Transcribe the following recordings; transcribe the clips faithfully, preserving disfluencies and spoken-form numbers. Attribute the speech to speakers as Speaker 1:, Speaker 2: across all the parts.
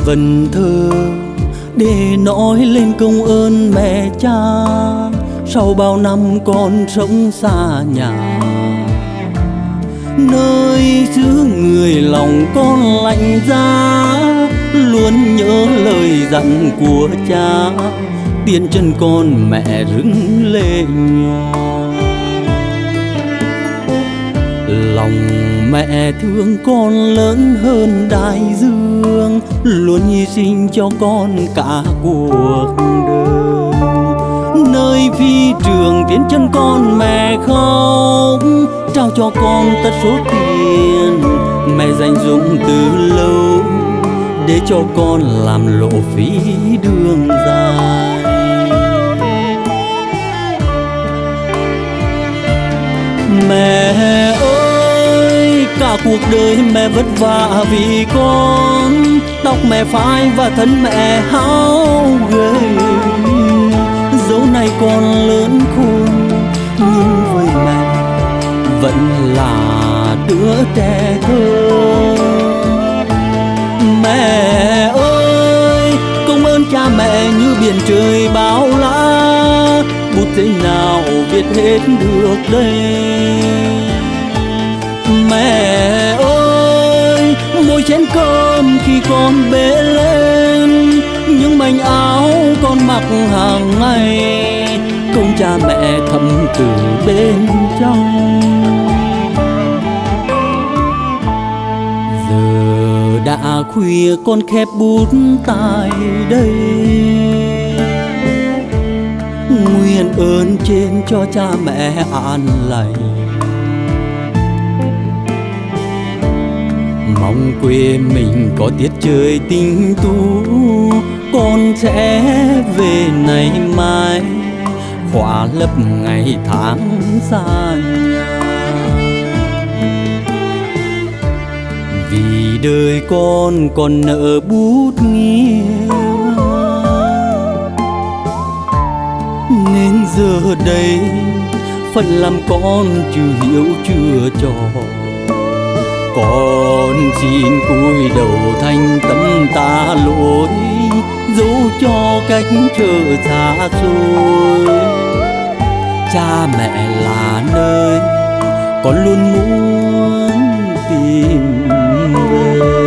Speaker 1: vần thơ để nói lên công ơn mẹ cha. Sau bao năm con sống xa nhà, nơi xứ người lòng con lạnh giá, luôn nhớ lời dặn của cha, biển chân con mẹ rưng lệ nhòa. Lòng mẹ thương con lớn hơn đại dương, luôn hy sinh cho con cả cuộc đời. Nơi phi trường tiến chân con mẹ khóc, trao cho con tất số tiền mẹ dành dụm từ lâu, để cho con làm lộ phí đường dài. Mẹ ơi, cả cuộc đời mẹ vất vả vì con, tóc mẹ phai và thân mẹ hao gầy. Dẫu này con lớn khôn, nhưng với mẹ vẫn là đứa trẻ thơ. Mẹ ơi, công ơn cha mẹ như biển trời bao la, bút giấy nào viết hết được đây. Mẹ ơi, mỗi chén cơm khi con bế lên, những mảnh áo con mặc hàng ngày, công cha mẹ thầm từ bên trong. Giờ đã khuya con khép bút tại đây, nguyện ơn trên cho cha mẹ an lành. Mong quê mình có tiết trời tinh tú, con sẽ về này mai, khóa lấp ngày tháng xa nhà. Vì đời con còn nợ bút nghiêng, nên giờ đây phận làm con chưa hiểu chưa trò. Con xin cúi đầu thành tâm tạ lỗi, dẫu cho cách trở xa xôi. Cha mẹ là nơi con luôn muốn tìm về.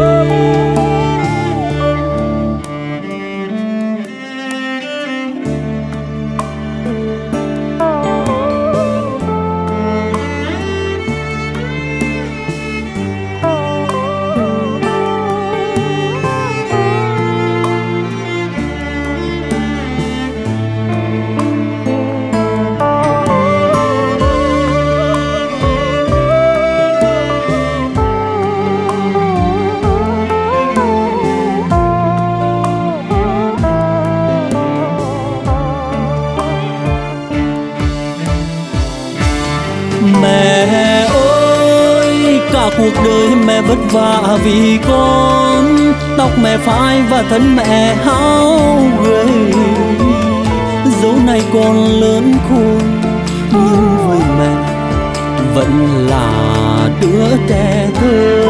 Speaker 1: Mẹ ơi, cả cuộc đời mẹ vất vả vì con, tóc mẹ phai và thân mẹ hao gầy. Dẫu này con lớn khôn, nhưng với mẹ vẫn là đứa trẻ thơ.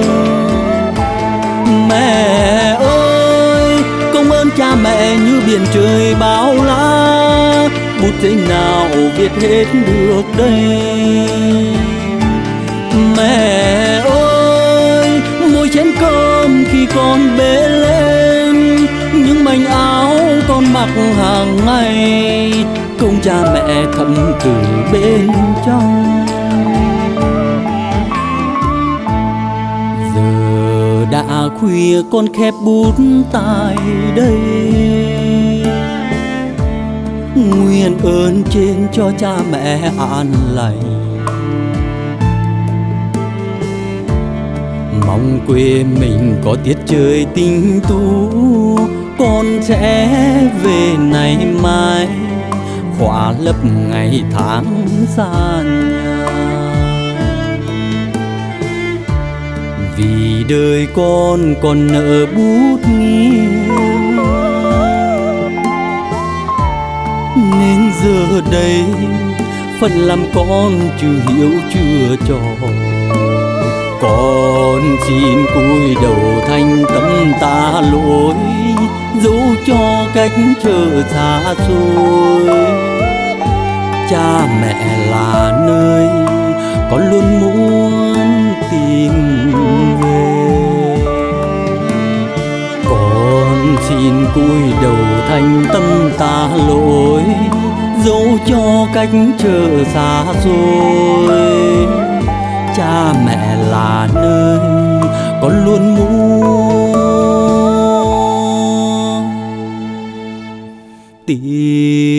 Speaker 1: Mẹ ơi, công ơn cha mẹ như biển trời bao la, bút giấy nào viết hết được đây. Mẹ ơi, mỗi chén cơm khi con bế lên, những mảnh áo con mặc hàng ngày, công cha mẹ thầm từ bên trong. Giờ đã khuya con khép bút tại đây, nguyện ơn trên cho cha mẹ an lành. Mong quê mình có tiết trời tinh tú, con sẽ về này mai, khóa lấp ngày tháng xa nhà. Vì đời con còn nợ bút nghiêng, nên giờ đây phận làm con chưa hiểu chưa trò. Con xin cúi đầu thành tâm tạ lỗi, dẫu cho cách trở xa xôi. Cha mẹ là nơi con luôn muốn tìm về. Con xin cúi đầu thành tâm tạ lỗi, dẫu cho cách trở xa xôi. Cha mẹ là nơi con luôn muốn tìm